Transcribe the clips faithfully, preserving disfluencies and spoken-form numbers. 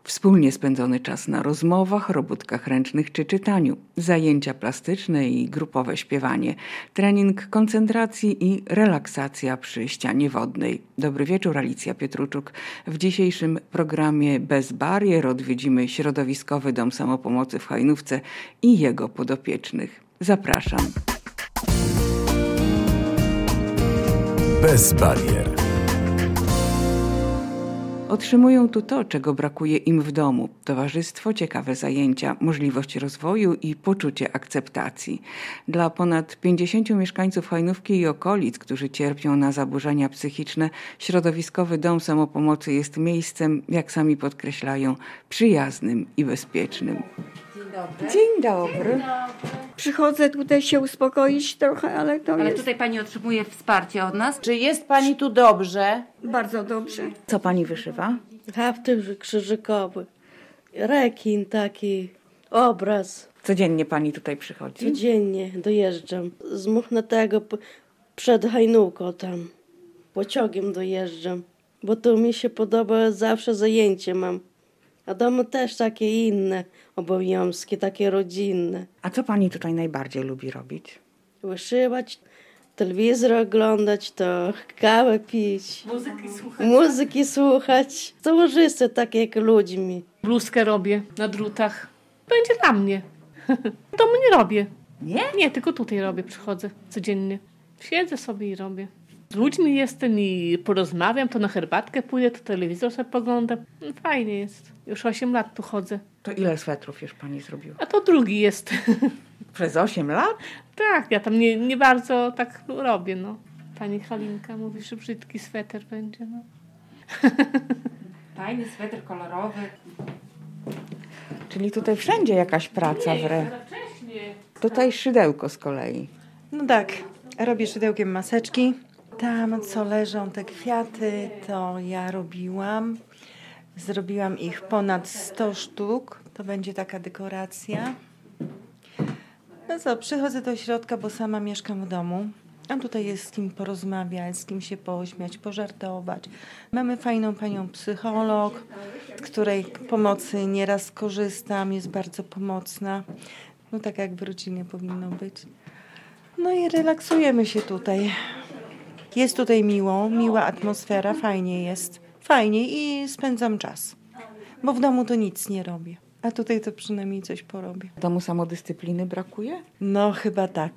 Wspólnie spędzony czas na rozmowach, robótkach ręcznych czy czytaniu, zajęcia plastyczne i grupowe śpiewanie, trening koncentracji i relaksacja przy ścianie wodnej. Dobry wieczór, Alicja Pietruczuk. W dzisiejszym programie Bez barier odwiedzimy Środowiskowy Dom Samopomocy w Hajnówce i jego podopiecznych. Zapraszam. Bez barier. Otrzymują tu to, czego brakuje im w domu. Towarzystwo, ciekawe zajęcia, możliwość rozwoju i poczucie akceptacji. Dla ponad pięćdziesięciu mieszkańców Hajnówki i okolic, którzy cierpią na zaburzenia psychiczne, Środowiskowy Dom Samopomocy jest miejscem, jak sami podkreślają, przyjaznym i bezpiecznym. Dzień dobry. Dzień dobry. Przychodzę tutaj się uspokoić trochę, ale to Ale jest tutaj pani otrzymuje wsparcie od nas. Czy jest pani tu dobrze? bardzo dobrze. Co pani wyszywa? Hafty krzyżykowy, rekin taki, obraz. Codziennie pani tutaj przychodzi? Codziennie dojeżdżam. Z Muchnatego p- przed Hajnówką tam. Pociągiem dojeżdżam. Bo tu mi się podoba, zawsze zajęcie mam. A domu też takie inne obowiązki, takie rodzinne. A co pani tutaj najbardziej lubi robić? Wyszywać, telewizor oglądać, to kawę pić. Muzyki słuchać. Muzyki słuchać. Towarzystwo takie jak ludźmi. Bluzkę robię na drutach. Będzie dla mnie. W domu nie robię. Nie? Nie, tylko tutaj robię, przychodzę codziennie. Siedzę sobie i robię. Z ludźmi jestem i porozmawiam, to na herbatkę pójdę, to telewizor sobie poglądam. No, fajnie jest. Już osiem lat tu chodzę. To ile swetrów już pani zrobiła? A to drugi jest. Przez osiem lat? Tak, ja tam nie, nie bardzo tak robię, no. Pani Halinka mówi, że brzydki sweter będzie, no. Fajny sweter kolorowy. Czyli tutaj wszędzie jakaś praca w re... Wcześniej. Tutaj szydełko z kolei. No tak, robię szydełkiem maseczki. Tam, co leżą te kwiaty, to ja robiłam. Zrobiłam ich ponad sto sztuk. To będzie taka dekoracja. No co, przychodzę do środka, bo sama mieszkam w domu. A tutaj jest z kim porozmawiać, z kim się pośmiać, pożartować. Mamy fajną panią psycholog, z której pomocy nieraz korzystam, jest bardzo pomocna. No tak jak w rodzinie powinno być. No i relaksujemy się tutaj. Jest tutaj miło, miła atmosfera, fajnie jest. Fajnie i spędzam czas. Bo w domu to nic nie robię. A tutaj to przynajmniej coś porobię. W domu samodyscypliny brakuje? No chyba tak.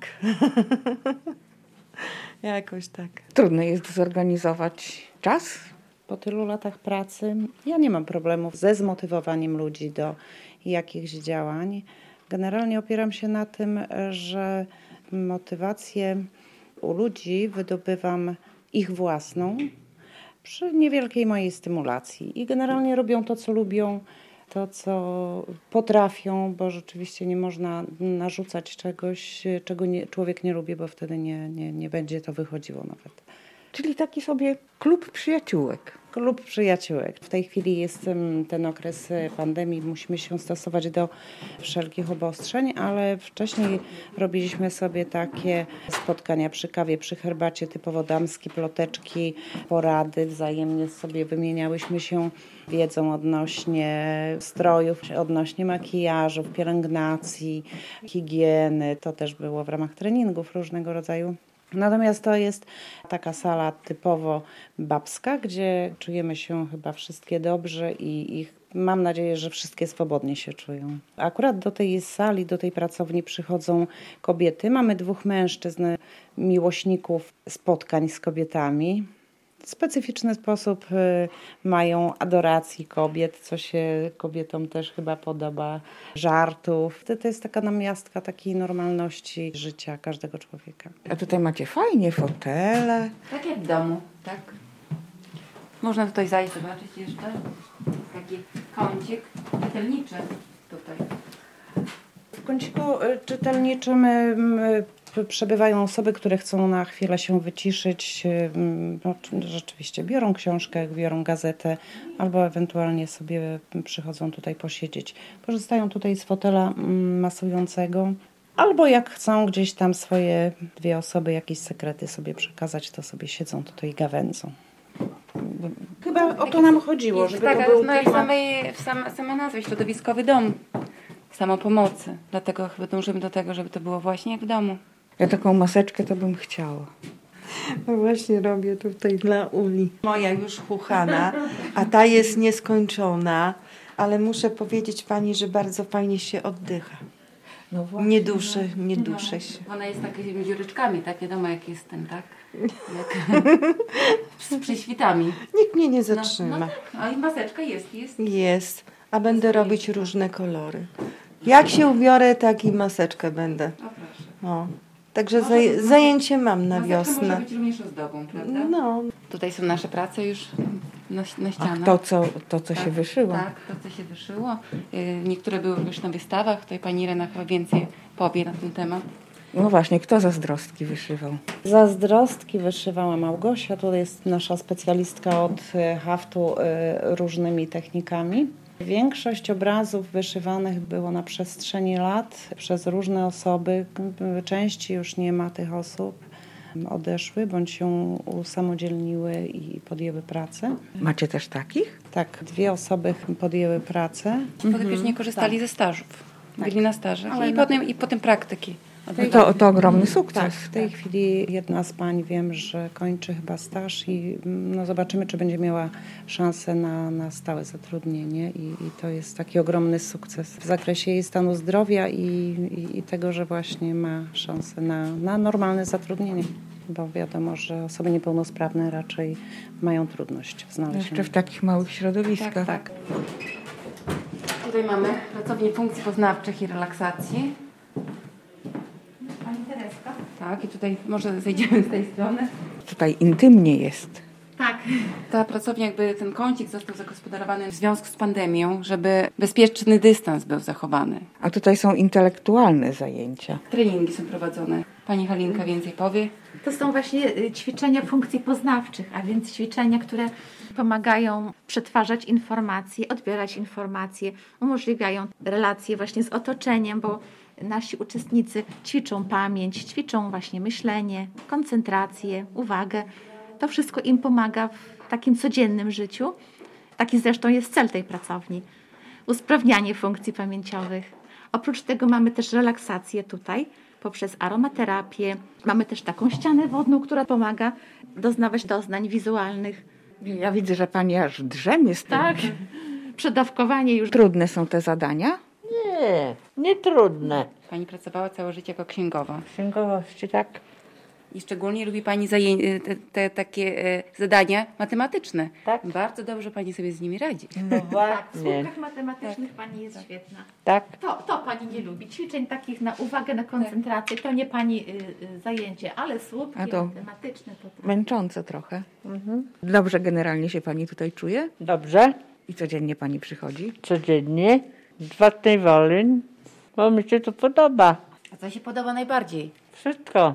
Jakoś tak. Trudno jest zorganizować czas? Po tylu latach pracy ja nie mam problemów ze zmotywowaniem ludzi do jakichś działań. Generalnie opieram się na tym, że motywację u ludzi wydobywam ich własną przy niewielkiej mojej stymulacji. I generalnie robią to, co lubią, to, co potrafią, bo rzeczywiście nie można narzucać czegoś, czego nie, człowiek nie lubi, bo wtedy nie, nie, nie będzie to wychodziło nawet. Czyli taki sobie klub przyjaciółek. Klub przyjaciółek. W tej chwili jest ten okres pandemii, musimy się stosować do wszelkich obostrzeń, ale wcześniej robiliśmy sobie takie spotkania przy kawie, przy herbacie, typowo damskie, ploteczki, porady, wzajemnie sobie wymieniałyśmy się wiedzą odnośnie strojów, odnośnie makijażów, pielęgnacji, higieny. To też było w ramach treningów różnego rodzaju. Natomiast to jest taka sala typowo babska, gdzie czujemy się chyba wszystkie dobrze i ich, mam nadzieję, że wszystkie swobodnie się czują. Akurat do tej sali, do tej pracowni przychodzą kobiety. Mamy dwóch mężczyzn, miłośników spotkań z kobietami. W specyficzny sposób mają adoracji kobiet, co się kobietom też chyba podoba, żartów. To jest taka namiastka takiej normalności życia każdego człowieka. A tutaj macie fajnie fotele. Tak jak w domu, tak? Można tutaj zajść, zobaczyć jeszcze. Taki kącik czytelniczy tutaj. W kąciku czytelniczym przebywają osoby, które chcą na chwilę się wyciszyć. No, rzeczywiście biorą książkę, biorą gazetę albo ewentualnie sobie przychodzą tutaj posiedzieć. Korzystają tutaj z fotela masującego. Albo jak chcą gdzieś tam swoje dwie osoby, jakieś sekrety sobie przekazać, to sobie siedzą tutaj i gawędzą. Chyba o to nam chodziło, żeby tak, to był no jak klimat. samej, sama, sama nazwa, środowiskowy dom samopomocy. Dlatego chyba dążymy do tego, żeby to było właśnie jak w domu. Ja taką maseczkę to bym chciała. No właśnie robię tutaj dla Uli. Moja już chuchana, a ta jest nieskończona, ale muszę powiedzieć pani, że bardzo fajnie się oddycha. No właśnie. Nie duszę, nie duszę się. Ona jest takimi dziureczkami, tak? Wiadomo jak jest ten, tak? Jak z prześwitami. Nikt mnie nie No, zatrzyma. no tak, a i maseczka jest, jest. Jest, a będę robić różne kolory. Jak się ubiorę, tak i maseczkę będę. O proszę. O. Także zaj- zajęcie mam na Maseczka może wiosnę. być również ozdobą, prawda? No, Tutaj są nasze prace już na, na Ach, ścianach. to, co, to, co się wyszyło. Tak, to co się wyszyło. Y, Niektóre były już na wystawach. Tutaj pani Irena chyba więcej powie na ten temat. No właśnie, kto zazdrostki wyszywał? Zazdrostki wyszywała Małgosia, to jest nasza specjalistka od e, haftu e, różnymi technikami. Większość obrazów wyszywanych było na przestrzeni lat przez różne osoby. Części już nie ma tych osób. Odeszły bądź się usamodzielniły i podjęły pracę. Macie też takich? Tak, dwie osoby podjęły pracę. Podopieczni korzystali ze stażów. Byli na stażach Ale i, na- potem, i potem praktyki. No to, to ogromny sukces. Tak, w tej chwili jedna z pań wiem, że kończy chyba staż i no zobaczymy, czy będzie miała szansę na, na stałe zatrudnienie i, i to jest taki ogromny sukces w zakresie jej stanu zdrowia i, i, i tego, że właśnie ma szansę na, na normalne zatrudnienie. Bo wiadomo, że osoby niepełnosprawne raczej mają trudność w znalezieniu. Jeszcze w takich małych środowiskach. Tak, tak. Tutaj mamy pracownię funkcji poznawczych i relaksacji. Pani Tereska. Tak, i tutaj może zejdziemy z tej strony. Tutaj intymnie jest. Tak. Ta pracownia, jakby ten kącik został zagospodarowany w związku z pandemią, żeby bezpieczny dystans był zachowany. A tutaj są intelektualne zajęcia. Treningi są prowadzone. Pani Halinka więcej powie. To są właśnie y, ćwiczenia funkcji poznawczych, a więc ćwiczenia, które pomagają przetwarzać informacje, odbierać informacje, umożliwiają relacje właśnie z otoczeniem, bo nasi uczestnicy ćwiczą pamięć, ćwiczą właśnie myślenie, koncentrację, uwagę. To wszystko im pomaga w takim codziennym życiu. Taki zresztą jest cel tej pracowni. Usprawnianie funkcji pamięciowych. Oprócz tego mamy też relaksację tutaj poprzez aromaterapię. Mamy też taką ścianę wodną, która pomaga doznawać doznań wizualnych. Ja widzę, że pani aż drzemie z tym. Tak, przedawkowanie już. Trudne są te zadania? Nie, nie trudne. Pani pracowała całe życie jako księgowa. Księgowości, tak. I szczególnie lubi Pani zaję- te, te takie e, zadania matematyczne. Tak. Bardzo dobrze Pani sobie z nimi radzi. No Tak, w właśnie. słupkach matematycznych pani jest świetna. Tak. To, to pani nie lubi. Ćwiczeń takich na uwagę, na koncentrację, to nie pani y, y, zajęcie, ale słupki A to matematyczne to tak. Męczące trochę. Dobrze generalnie się pani tutaj czuje? Dobrze. I codziennie pani przychodzi? Codziennie. Z własnej woli. Bo mi się to podoba. A co się podoba najbardziej? Wszystko.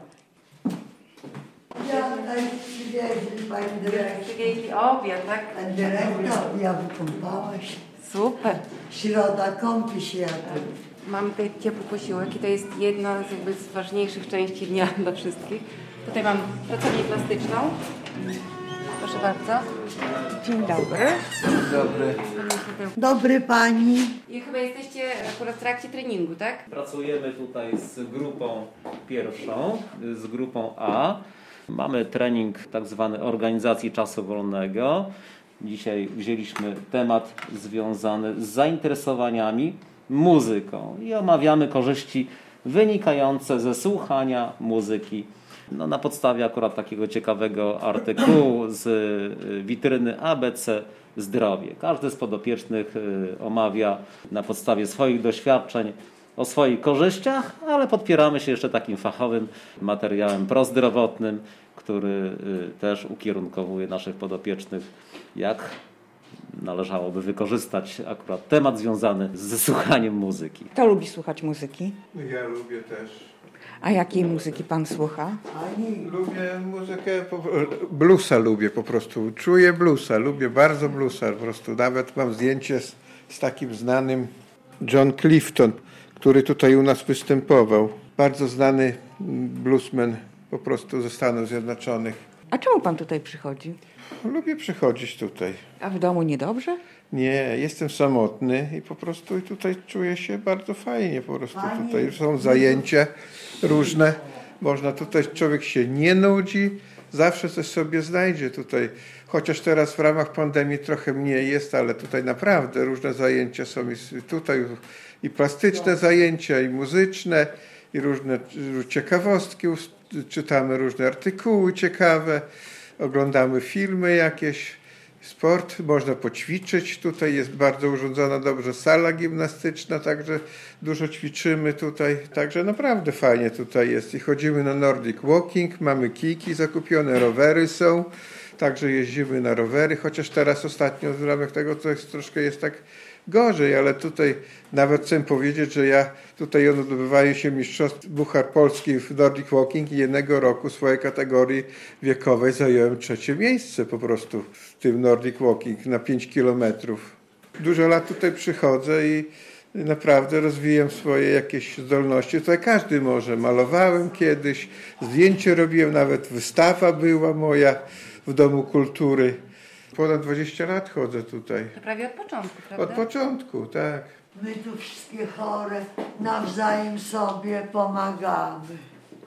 Ja tutaj przywieźli pani dyrektor. Przywieźli obiad, tak? Pan dyrektor, ja wykąpała się. Super. Środa kąpi się ja tu. Mamy tutaj ciepły posiłek i to jest jedna z, jakby z ważniejszych części dnia dla wszystkich. Tutaj mam pracownię plastyczną. Proszę bardzo. Dzień dobry. Dobry. Dobry pani. I chyba jesteście akurat w trakcie treningu, tak? Pracujemy tutaj z grupą pierwszą, z grupą A. Mamy trening tak zwany organizacji czasu wolnego. Dzisiaj wzięliśmy temat związany z zainteresowaniami muzyką i omawiamy korzyści wynikające ze słuchania muzyki. No, na podstawie akurat takiego ciekawego artykułu z witryny A B C Zdrowie. Każdy z podopiecznych omawia na podstawie swoich doświadczeń o swoich korzyściach, ale podpieramy się jeszcze takim fachowym materiałem prozdrowotnym, który też ukierunkowuje naszych podopiecznych, jak należałoby wykorzystać akurat temat związany ze słuchaniem muzyki. Kto lubi słuchać muzyki? Ja lubię też. A jakiej muzyki pan słucha? Lubię muzykę, po- bluesa lubię po prostu. Czuję bluesa, lubię bardzo bluesa. Po prostu nawet mam zdjęcie z, z takim znanym John Clifton, który tutaj u nas występował. Bardzo znany bluesman po prostu ze Stanów Zjednoczonych. A czemu pan tutaj przychodzi? Lubię przychodzić tutaj. A w domu niedobrze? Nie, jestem samotny i po prostu tutaj czuję się bardzo fajnie. Po prostu tutaj są zajęcia różne. Można tutaj, człowiek się nie nudzi, zawsze coś sobie znajdzie tutaj. Chociaż teraz w ramach pandemii trochę mniej jest, ale tutaj naprawdę różne zajęcia są. Tutaj i plastyczne zajęcia, i muzyczne, i różne ciekawostki. Czytamy różne artykuły ciekawe, oglądamy filmy jakieś, sport, można poćwiczyć. Tutaj jest bardzo urządzona dobrze sala gimnastyczna, także dużo ćwiczymy tutaj. Także naprawdę fajnie tutaj jest. I chodzimy na Nordic Walking, mamy kijki zakupione, rowery są. Także jeździmy na rowery, chociaż teraz ostatnio w ramach tego to jest, troszkę jest tak gorzej, ale tutaj nawet chcę powiedzieć, że ja tutaj odbywają się mistrzostw Puchar Polski w Nordic Walking i jednego roku w swojej kategorii wiekowej zająłem trzecie miejsce po prostu w tym Nordic Walking na pięć kilometrów. Dużo lat tutaj przychodzę i naprawdę rozwijam swoje jakieś zdolności. Tutaj każdy może. Malowałem kiedyś, zdjęcie robiłem, nawet wystawa była moja w Domu Kultury. Ponad dwadzieścia lat chodzę tutaj. To prawie od początku, prawda? Od początku, tak. My tu wszystkie chore nawzajem sobie pomagamy.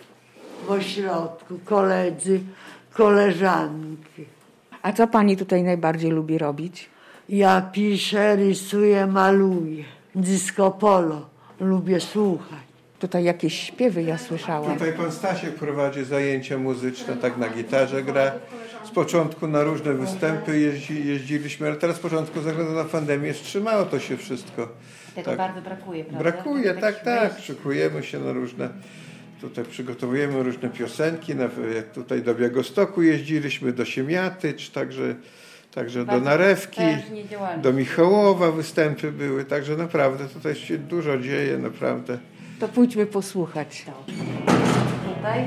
W ośrodku koledzy, koleżanki. A co pani tutaj najbardziej lubi robić? Ja piszę, rysuję, maluję. Disco polo. Lubię słuchać. Tutaj jakieś śpiewy ja słyszałam. Tutaj pan Stasiek prowadzi zajęcia muzyczne, tak na gitarze gra. Z początku na różne występy jeździ, jeździliśmy, ale teraz z początku ze względu na pandemię wstrzymało to się wszystko. Tego tak. bardzo brakuje, prawda? Brakuje, tak, tak, tak. Szykujemy się na różne, tutaj przygotowujemy różne piosenki. Na, jak tutaj do Białegostoku jeździliśmy, do Siemiatycz, także, także do Narewki, do Michałowa występy były. Także naprawdę tutaj się dużo dzieje, naprawdę. To pójdźmy posłuchać. Tutaj.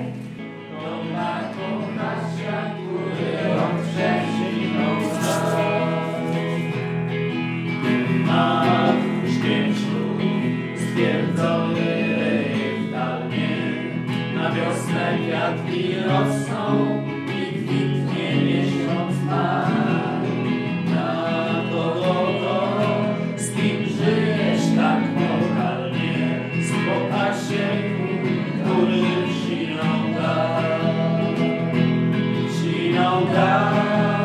A puszkiem ślub stwierdzony w dalnie, na wiosnę kwiatki rosną i kwitnie miesiąc maj. Na kogo to, z kim żyjesz tak moralnie, spotka się, który siną da, siną da.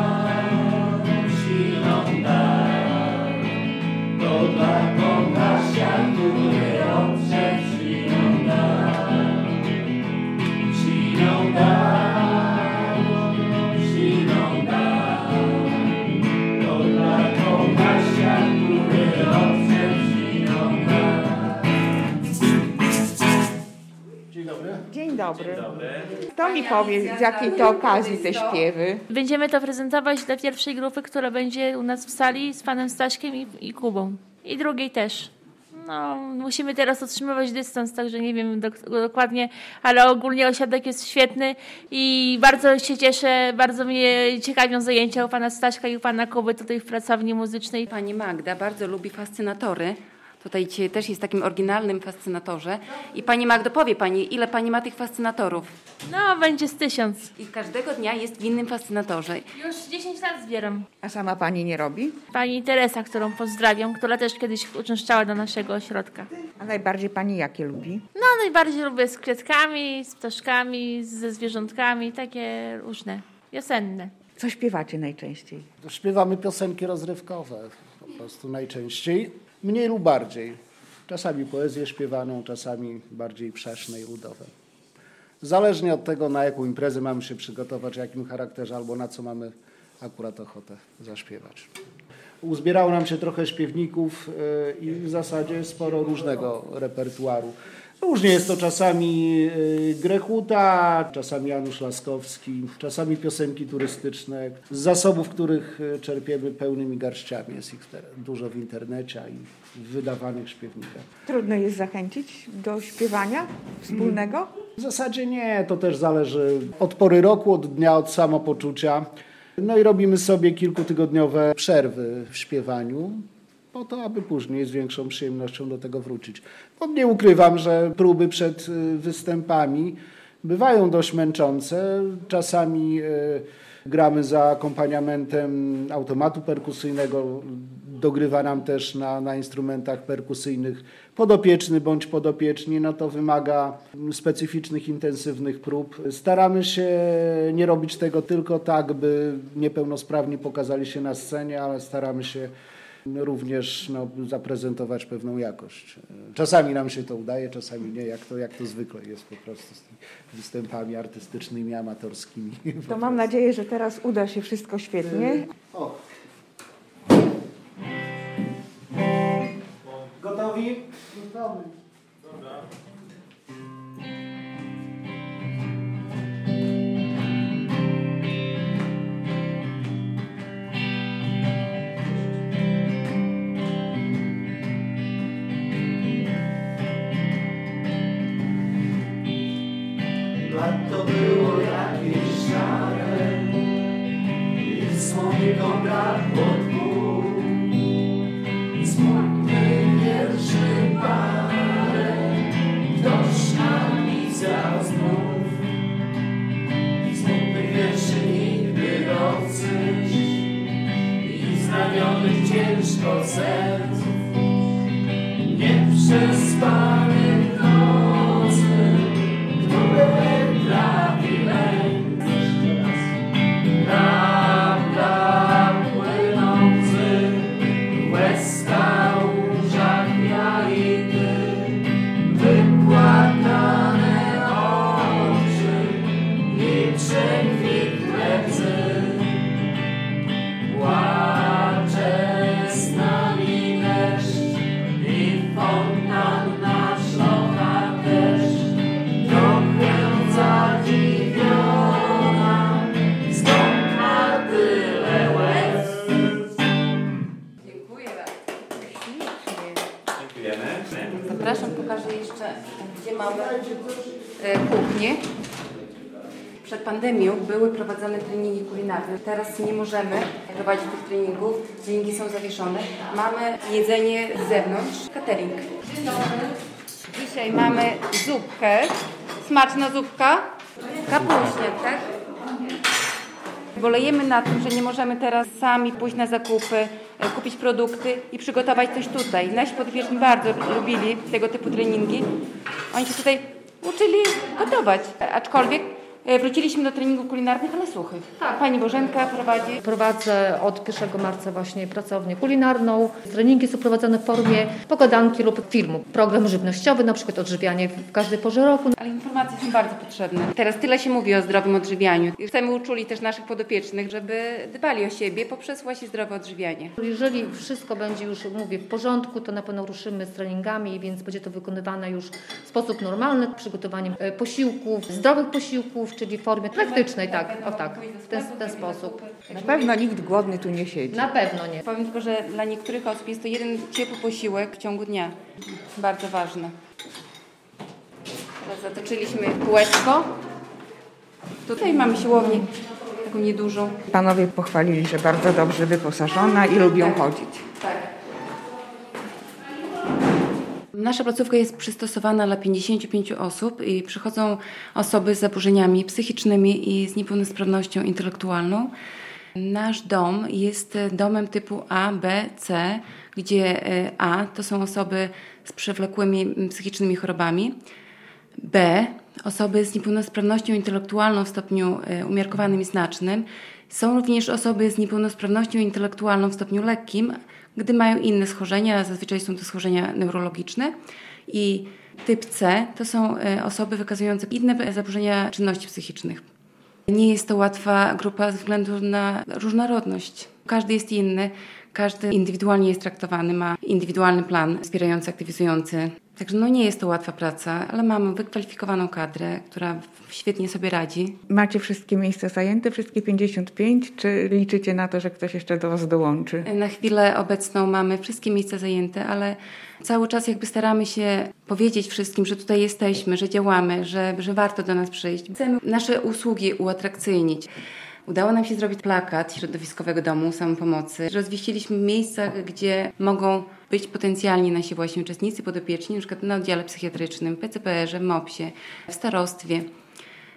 Dzień dobry. Kto mi powie, z jakiej to okazji te śpiewy? Będziemy to prezentować dla pierwszej grupy, która będzie u nas w sali z panem Staśkiem i, i Kubą. I drugiej też. No, musimy teraz utrzymywać dystans, także nie wiem dok- dokładnie, ale ogólnie ośrodek jest świetny i bardzo się cieszę, bardzo mnie ciekawią zajęcia u pana Staśka i u pana Kuby tutaj w pracowni muzycznej. Pani Magda bardzo lubi fascynatory. Tutaj dzisiaj też jest takim oryginalnym fascynatorze. I pani Magdo, powie pani, ile pani ma tych fascynatorów? No, będzie z tysiąc. I każdego dnia jest w innym fascynatorze. Już dziesięć lat zbieram. A sama pani nie robi? Pani Teresa, którą pozdrawiam, która też kiedyś uczęszczała do naszego ośrodka. A najbardziej pani jakie lubi? No, najbardziej lubię z kwiatkami, z ptaszkami, ze zwierzątkami, takie różne, wiosenne. Co śpiewacie najczęściej? Śpiewamy piosenki rozrywkowe po prostu najczęściej. Mniej lub bardziej. Czasami poezję śpiewaną, czasami bardziej przeszne i ludowe. Zależnie od tego, na jaką imprezę mamy się przygotować, w jakim charakterze, albo na co mamy akurat ochotę zaśpiewać. Uzbierało nam się trochę śpiewników i w zasadzie sporo różnego repertuaru. Różnie jest to czasami Grechuta, czasami Janusz Laskowski, czasami piosenki turystyczne. Z zasobów, których czerpiemy pełnymi garściami. Jest ich dużo w internecie i w wydawanych śpiewnikach. Trudno jest zachęcić do śpiewania wspólnego? W zasadzie nie, to też zależy od pory roku, od dnia, od samopoczucia. No i robimy sobie kilkutygodniowe przerwy w śpiewaniu, po to, aby później z większą przyjemnością do tego wrócić. Bo nie ukrywam, że próby przed występami bywają dość męczące. Czasami gramy za akompaniamentem automatu perkusyjnego, dogrywa nam też na, na instrumentach perkusyjnych podopieczny bądź podopieczni, no to wymaga specyficznych, intensywnych prób. Staramy się nie robić tego tylko tak, by niepełnosprawni pokazali się na scenie, ale staramy się również no, zaprezentować pewną jakość. Czasami nam się to udaje, czasami nie, jak to, jak to zwykle jest po prostu z tymi występami artystycznymi, amatorskimi. To mam nadzieję, że teraz uda się wszystko świetnie. O. Gotowi? Gotowi. Dobra. Lato było jakieś szare i w słomiką brakło tchu. Smutny wierszy parę ktoś napisał znów. Smutnych wierszy nigdy dosyć i znamionych ciężko serc. Nieprzespany nocy, które trafi lęk. Prawda płynący, łezka łżach ja i ty, wypłakane oczy i przekwitłe łzy. Płacze z nami deszcz i fontanna szlocha też, trochę zadziwiona, skąd ma tyle łez. Dziękuję bardzo. Dziękujemy. Zapraszam, pokażę jeszcze, gdzie mamy e, kuchnię. Przed pandemią były prowadzone treningi kulinarne. Teraz nie możemy prowadzić tych treningów, treningi są zawieszone. Mamy jedzenie z zewnątrz, catering. Dzień dobry. Dzisiaj mamy zupkę. Smaczna zupka. Kapuśniak, tak? Bolejemy na tym, że nie możemy teraz sami pójść na zakupy, kupić produkty i przygotować coś tutaj. Nasi podopieczni bardzo lubili tego typu treningi. Oni się tutaj uczyli gotować, aczkolwiek wróciliśmy do treningów kulinarnych, ale suchych. Tak. Pani Bożenka prowadzi. Prowadzę od pierwszego marca właśnie pracownię kulinarną. Treningi są prowadzone w formie pogadanki lub filmu. Program żywnościowy, na przykład odżywianie w każdej porze roku. Ale informacje są bardzo potrzebne. Teraz tyle się mówi o zdrowym odżywianiu. Chcemy uczuli też naszych podopiecznych, żeby dbali o siebie poprzez właśnie zdrowe odżywianie. Jeżeli wszystko będzie już, mówię, w porządku, to na pewno ruszymy z treningami, więc będzie to wykonywane już w sposób normalny, przygotowaniem posiłków, zdrowych posiłków, czyli w formie praktycznej, tak, o tak, w ten, w ten sposób. Na pewno nikt głodny tu nie siedzi. Na pewno nie. Powiem tylko, że dla niektórych osób jest to jeden ciepły posiłek w ciągu dnia. Bardzo ważne. Teraz zatoczyliśmy kółeczko. Tutaj mamy siłownię, taką niedużą. Panowie pochwalili, że bardzo dobrze wyposażona i lubią tak. chodzić. Tak. Nasza placówka jest przystosowana dla pięćdziesięciu pięciu osób i przychodzą osoby z zaburzeniami psychicznymi i z niepełnosprawnością intelektualną. Nasz dom jest domem typu A, B, C, gdzie A to są osoby z przewlekłymi psychicznymi chorobami, B osoby z niepełnosprawnością intelektualną w stopniu umiarkowanym i znacznym. Są również osoby z niepełnosprawnością intelektualną w stopniu lekkim, gdy mają inne schorzenia, zazwyczaj są to schorzenia neurologiczne. I typ C to są osoby wykazujące inne zaburzenia czynności psychicznych. Nie jest to łatwa grupa ze względu na różnorodność. Każdy jest inny, każdy indywidualnie jest traktowany, ma indywidualny plan wspierający, aktywizujący. Także no nie jest to łatwa praca, ale mamy wykwalifikowaną kadrę, która świetnie sobie radzi. Macie wszystkie miejsca zajęte, wszystkie pięćdziesiąt pięć, czy liczycie na to, że ktoś jeszcze do Was dołączy? Na chwilę obecną mamy wszystkie miejsca zajęte, ale cały czas jakby staramy się powiedzieć wszystkim, że tutaj jesteśmy, że działamy, że, że warto do nas przyjść. Chcemy nasze usługi uatrakcyjnić. Udało nam się zrobić plakat środowiskowego domu samopomocy. Rozwieściliśmy w miejscach, gdzie mogą być potencjalni nasi właśnie uczestnicy podopieczni, na przykład na oddziale psychiatrycznym, P C P R ze, w MOPS-ie, w starostwie.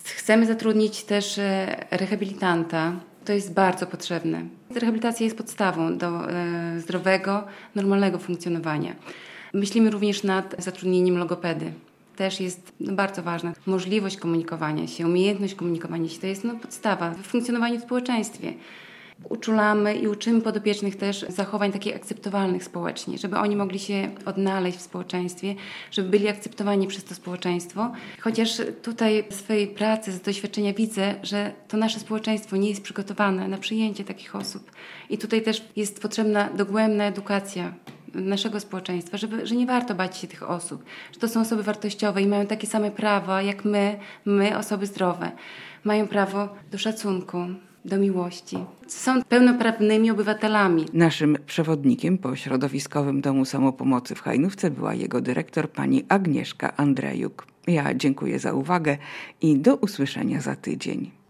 Chcemy zatrudnić też rehabilitanta. To jest bardzo potrzebne. Rehabilitacja jest podstawą do e, zdrowego, normalnego funkcjonowania. Myślimy również nad zatrudnieniem logopedy. Też jest no, bardzo ważna. Możliwość komunikowania się, umiejętność komunikowania się to jest no, podstawa w funkcjonowaniu w społeczeństwie. Uczulamy i uczymy podopiecznych też zachowań takich akceptowalnych społecznie, żeby oni mogli się odnaleźć w społeczeństwie, żeby byli akceptowani przez to społeczeństwo. Chociaż tutaj w swojej pracy, z doświadczenia widzę, że to nasze społeczeństwo nie jest przygotowane na przyjęcie takich osób. I tutaj też jest potrzebna dogłębna edukacja naszego społeczeństwa, żeby, że nie warto bać się tych osób, że to są osoby wartościowe i mają takie same prawa jak my, my osoby zdrowe. Mają prawo do szacunku, do miłości. Są pełnoprawnymi obywatelami. Naszym przewodnikiem po Środowiskowym Domu Samopomocy w Hajnówce była jego dyrektor pani Agnieszka Andrejuk. Ja dziękuję za uwagę i do usłyszenia za tydzień.